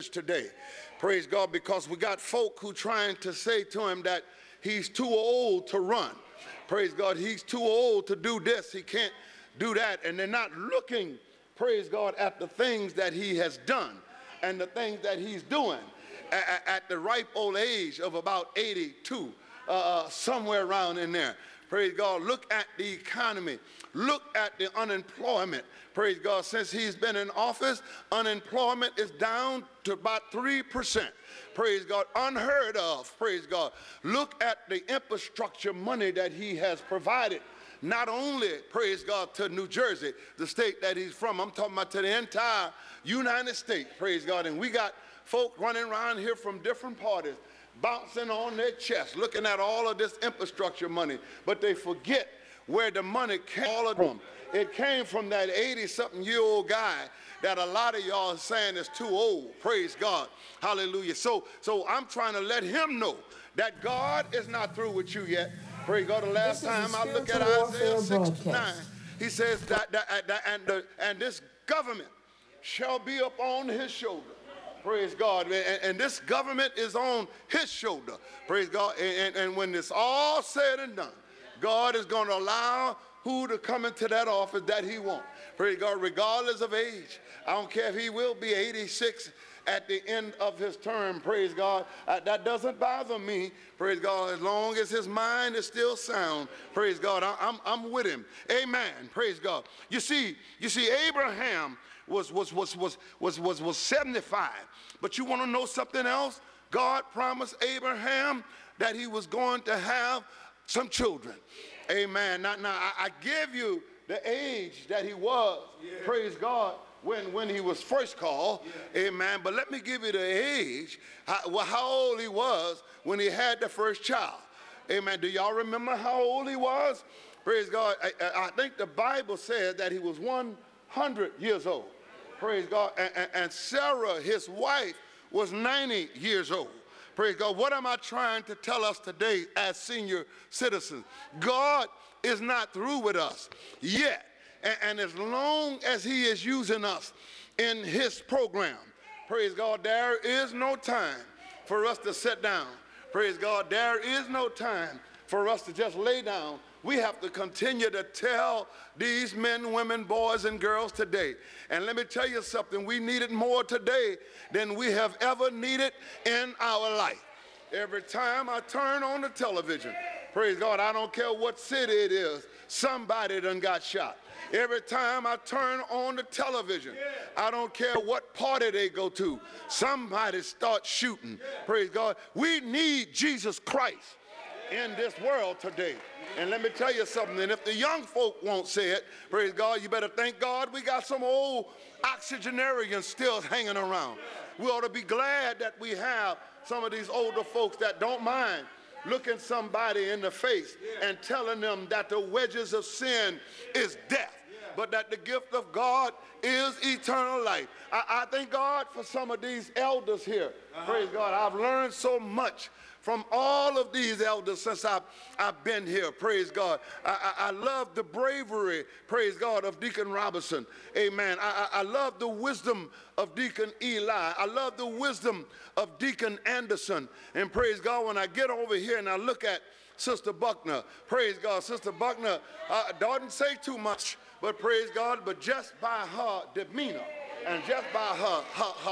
today. Praise God, because we got folk who trying to say to him that he's too old to run. Praise God, he's too old to do this, he can't do that, and they're not looking, praise God, at the things that he has done and the things that he's doing at the ripe old age of about 82, somewhere around in there. Praise God. Look at the economy. Look at the unemployment. Praise God. Since he's been in office, unemployment is down to about 3%. Praise God. Unheard of. Praise God. Look at the infrastructure money that he has provided. Not only, praise God, to New Jersey, the state that he's from. I'm talking about to the entire United States. Praise God. And we got folk running around here from different parties, bouncing on their chest, looking at all of this infrastructure money, but they forget where the money came from. It came from that 80-something-year-old guy that a lot of y'all are saying is too old. Praise God. Hallelujah. So I'm trying to let him know that God is not through with you yet. Praise God. The last time I look at Isaiah 6:9, he says and this government shall be upon his shoulder. Praise God. And this government is on his shoulder. Praise God. And when it's all said and done, God is going to allow who to come into that office that he wants. Praise God, regardless of age. I don't care if he will be 86 at the end of his term. Praise God. That doesn't bother me. Praise God. As long as his mind is still sound. Praise God. I'm with him. Amen. Praise God. You see, Abraham was 75. But you want to know something else? God promised Abraham that he was going to have some children. Amen. Now I give you the age that he was, praise God, when he was first called. Amen. But let me give you the age, how old he was when he had the first child. Amen. Do y'all remember how old he was? Praise God. I think the Bible said that he was 100 years old. Praise God. And Sarah, his wife, was 90 years old. Praise God. What am I trying to tell us today as senior citizens? God is not through with us yet. And as long as he is using us in his program, praise God, there is no time for us to sit down. Praise God. There is no time for us to just lay down. We have to continue to tell these men, women, boys, and girls today. And let me tell you something, we need it more today than we have ever needed in our life. Every time I turn on the television, praise God, I don't care what city it is, somebody done got shot. Every time I turn on the television, I don't care what party they go to, somebody starts shooting. Praise God. We need Jesus Christ in this world today. And let me tell you something, and if the young folk won't say it, praise God, you better thank God we got some old oxygenarians still hanging around. We ought to be glad that we have some of these older folks that don't mind looking somebody in the face and telling them that the wages of sin is death, but that the gift of God is eternal life. I thank God for some of these elders here. Praise God. I've learned so much from all of these elders since I've been here. Praise God. I love the bravery, praise God, of Deacon Robinson. Amen. I love the wisdom of Deacon Eli. I love the wisdom of Deacon Anderson. And praise God, when I get over here and I look at Sister Buckner, praise God, Sister Buckner doesn't say too much, but praise God, but just by her demeanor and just by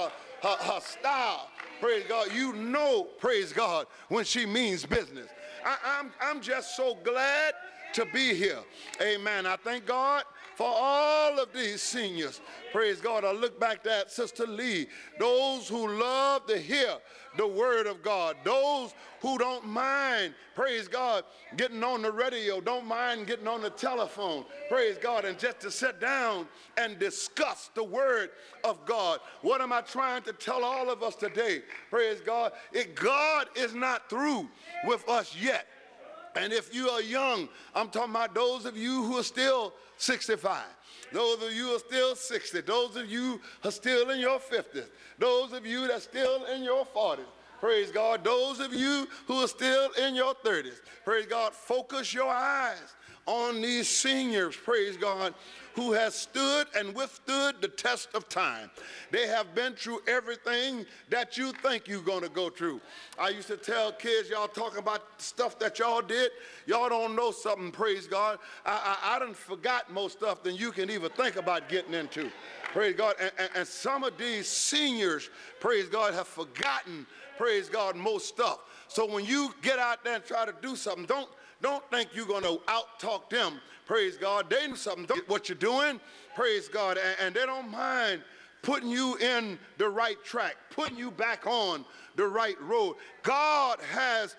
her style, praise God, you know, praise God, when she means business. I'm just so glad to be here. Amen. I thank God for all of these seniors. Praise God. I look back at Sister Lee, those who love to hear the word of God, those who don't mind, praise God, getting on the radio, don't mind getting on the telephone, praise God, and just to sit down and discuss the word of God. What am I trying to tell all of us today? Praise God. God is not through with us yet. And if you are young, I'm talking about those of you who are still 65. Those of you who are still 60. Those of you who are still in your 50s. Those of you that are still in your 40s. Praise God. Those of you who are still in your 30s. Praise God. Focus your eyes on these seniors, praise God, who has stood and withstood the test of time. They have been through everything that you think you're going to go through. I used to tell kids, y'all talking about stuff that y'all did, y'all don't know something, praise God. I done forgot more stuff than you can even think about getting into, praise God. And some of these seniors, praise God, have forgotten, praise God, most stuff. So when you get out there and try to do something, don't think you're going to out-talk them, praise God. They know something, what you're doing, praise God, and they don't mind putting you in the right track, putting you back on the right road. God has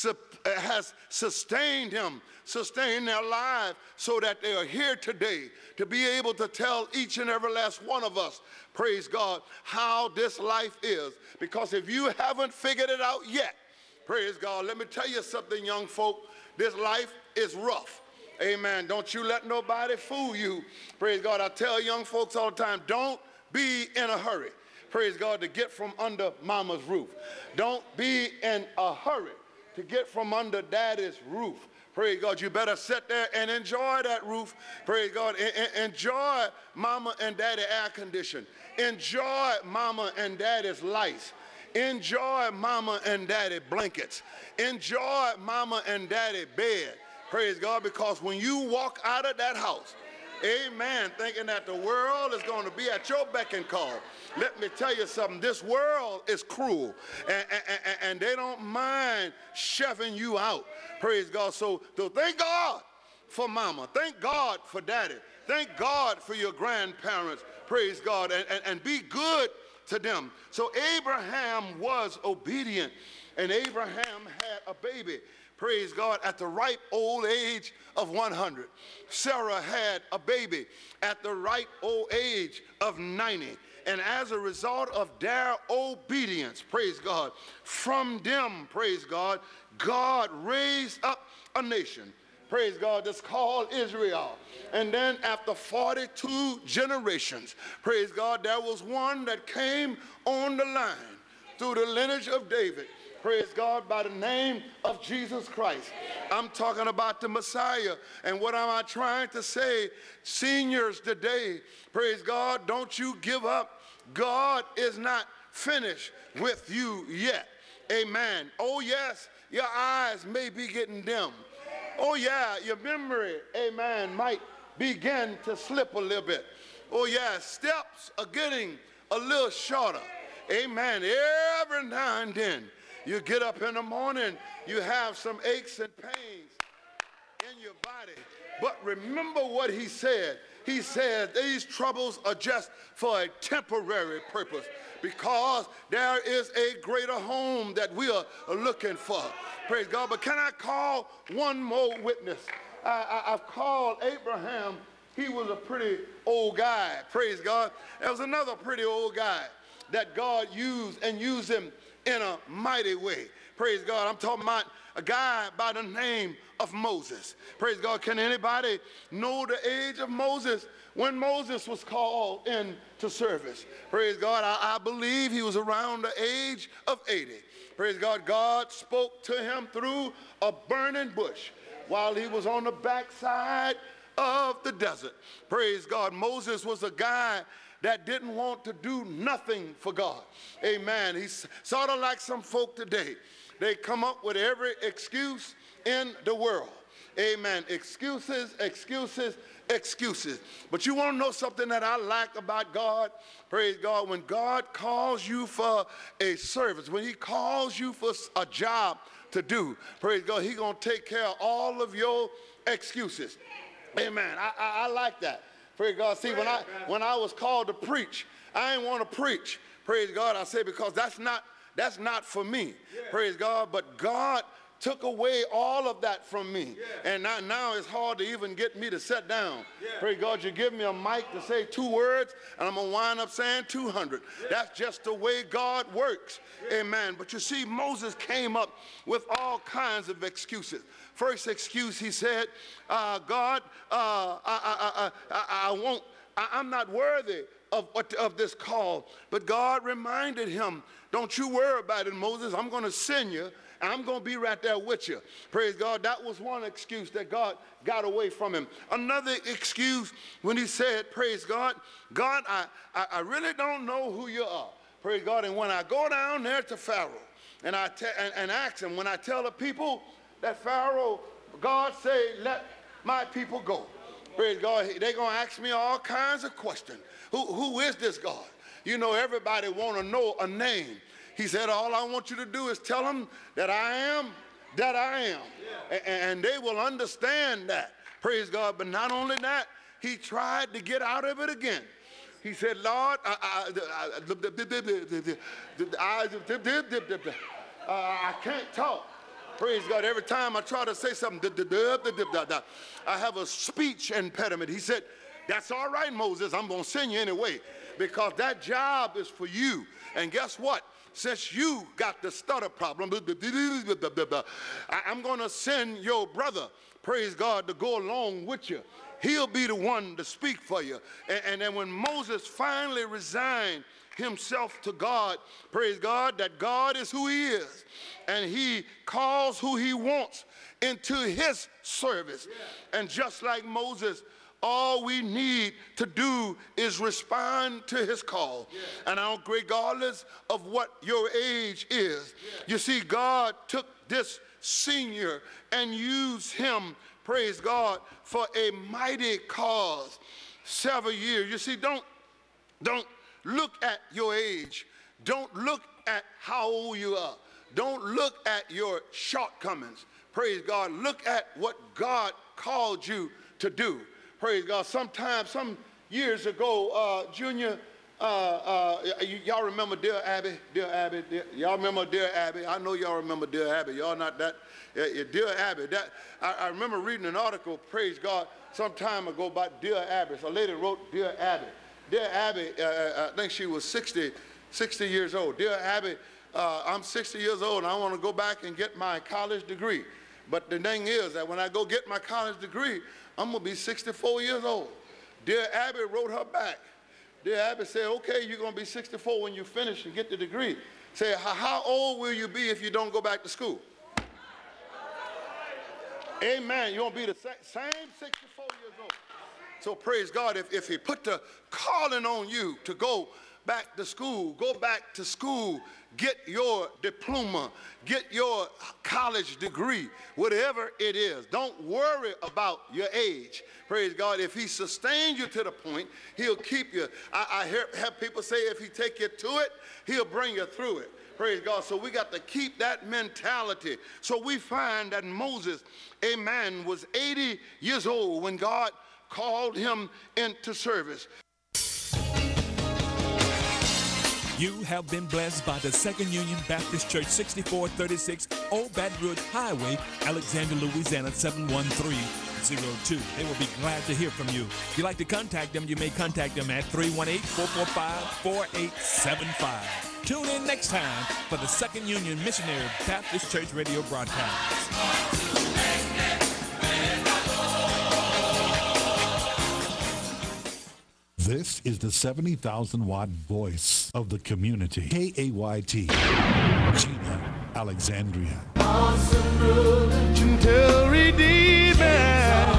sustained them, sustained their lives so that they are here today to be able to tell each and every last one of us, praise God, how this life is. Because if you haven't figured it out yet, praise God, let me tell you something, young folk, this life is rough. Amen. Don't you let nobody fool you. Praise God. I tell young folks all the time, don't be in a hurry, praise God, to get from under mama's roof. Don't be in a hurry to get from under daddy's roof. Praise God. You better sit there and enjoy that roof. Praise God. Enjoy mama and daddy air condition. Enjoy mama and daddy's lights. Enjoy mama and daddy blankets. Enjoy mama and daddy bed. Praise God, because when you walk out of that house, amen, thinking that the world is going to be at your beck and call, let me tell you something, this world is cruel, and they don't mind shoving you out, praise God. So thank God for mama, thank God for daddy, thank God for your grandparents, praise God, and be good to them. So Abraham was obedient, and Abraham had a baby, praise God, at the ripe old age of 100. Sarah had a baby at the ripe old age of 90. And as a result of their obedience, praise God, from them, praise God, God raised up a nation, praise God, that's called Israel. And then after 42 generations, praise God, there was one that came on the line through the lineage of David, praise God, by the name of Jesus Christ. I'm talking about the Messiah. And what am I trying to say? Seniors today, praise God, don't you give up. God is not finished with you yet. Amen. Oh yes, your eyes may be getting dim. Oh yeah, your memory, amen, might begin to slip a little bit. Oh yeah, steps are getting a little shorter. Amen. Every now and then, you get up in the morning, you have some aches and pains in your body. But remember what he said. He said these troubles are just for a temporary purpose, because there is a greater home that we are looking for. Praise God. But can I call one more witness? I've called Abraham. He was a pretty old guy. Praise God. There was another pretty old guy that God used, and used him in a mighty way. Praise God. I'm talking about a guy by the name of Moses. Praise God. Can anybody know the age of Moses? When Moses was called into service, praise God, I believe he was around the age of 80. Praise God. God spoke to him through a burning bush while he was on the backside of the desert. Praise God. Moses was a guy that didn't want to do nothing for God. Amen. He's sort of like some folk today. They come up with every excuse in the world. Amen. Excuses, excuses, excuses. But you want to know something that I like about God? Praise God. When God calls you for a service, when he calls you for a job to do, praise God, he's going to take care of all of your excuses. Amen. I like that. Praise God. See, when I was called to preach, I didn't want to preach. Praise God. I say, because that's not for me. Praise God. But God took away all of that from me. And now it's hard to even get me to sit down. Praise God. You give me a mic to say 2 words, and I'm going to wind up saying 200. That's just the way God works. Amen. But you see, Moses came up with all kinds of excuses. First excuse, he said, God, I'm not worthy of this call. But God reminded him, don't you worry about it, Moses. I'm going to send you, and I'm going to be right there with you. Praise God. That was one excuse that God got away from him. Another excuse when he said, praise God, God, I really don't know who you are. Praise God. And when I go down there to Pharaoh and I ask him, when I tell the people that Pharaoh, God say, let my people go. Praise God. They're going to ask me all kinds of questions. Who is this God? You know, everybody want to know a name. He said, all I want you to do is tell them that I am that I am. Yeah. And they will understand that. Praise God. But not only that, he tried to get out of it again. He said, Lord, I can't talk. Praise God. Every time I try to say something, I have a speech impediment. He said, that's all right, Moses. I'm going to send you anyway, because that job is for you. And guess what? Since you got the stutter problem, I'm going to send your brother, praise God, to go along with you. He'll be the one to speak for you. And then when Moses finally resigned himself to God, praise God, that God is who he is, and he calls who he wants into his service. Yeah. And just like Moses, all we need to do is respond to his call. Yeah. And regardless of what your age is. Yeah. You see, God took this senior and used him, praise God, for a mighty cause. Several years. You see, don't look at your age. Don't look at how old you are. Don't look at your shortcomings. Praise God. Look at what God called you to do. Praise God. Sometimes, some years ago, Junior, y'all remember Dear Abby? Dear Abby? Y'all remember Dear Abby? I know y'all remember Dear Abby. Y'all not that. Dear Abby. I remember reading an article, praise God, some time ago about Dear Abby. So a lady wrote Dear Abby. Dear Abby, I think she was 60 years old. Dear Abby, I'm 60 years old and I want to go back and get my college degree. But the thing is that when I go get my college degree, I'm going to be 64 years old. Dear Abby wrote her back. Dear Abby said, okay, you're going to be 64 when you finish and get the degree. Say, how old will you be if you don't go back to school? Amen. You're going to be the same 64 years old. So praise God, if he put the calling on you to go back to school, get your diploma, get your college degree, whatever it is. Don't worry about your age. Praise God. If he sustains you to the point, he'll keep you. I have people say if he take you to it, he'll bring you through it. Praise God. So we got to keep that mentality. So we find that Moses, amen, was 80 years old when God called him into service. You have been blessed by the Second Union Baptist Church, 6436 Old Baton Rouge Highway, Alexandria, Louisiana, 71302. They will be glad to hear from you. If you'd like to contact them, you may contact them at 318-445-4875. Tune in next time for the Second Union Missionary Baptist Church radio broadcast. This is the 70,000-watt voice of the community. KAYT, Gina, Alexandria. Awesome ruler, gentle redeemer.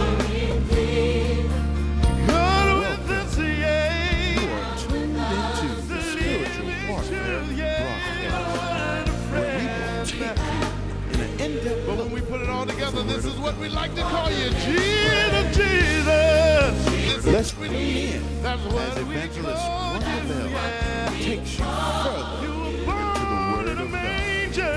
God with us, yeah. You are tuned into the Spiritual Warfare broadcast, where we will take you in an in-depth But look. when we put it all together, this is what we like to call you. Jesus, Jesus. Let's tune in That's as what we Evangelist call Wanda you, Bell yeah. takes you further You were into born the in Word a of God. manger,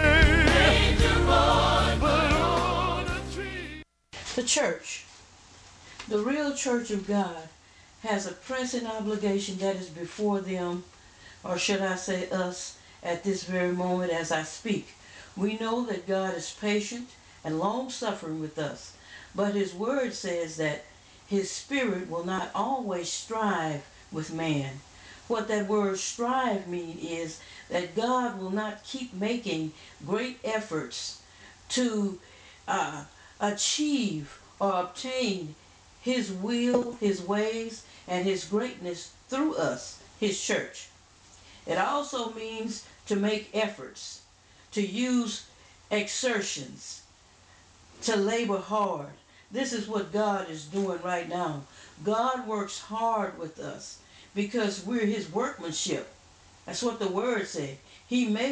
but on a tree. The church, the real church of God, has a pressing obligation that is before them, or should I say us, at this very moment as I speak. We know that God is patient and long-suffering with us, but His Word says that His Spirit will not always strive with man. What that word strive means is that God will not keep making great efforts to achieve or obtain His will, His ways, and His greatness through us. his church. It also means to make efforts, to use exertions, to labor hard. This is what God is doing right now. God works hard with us because we're his workmanship. That's what the word says. He made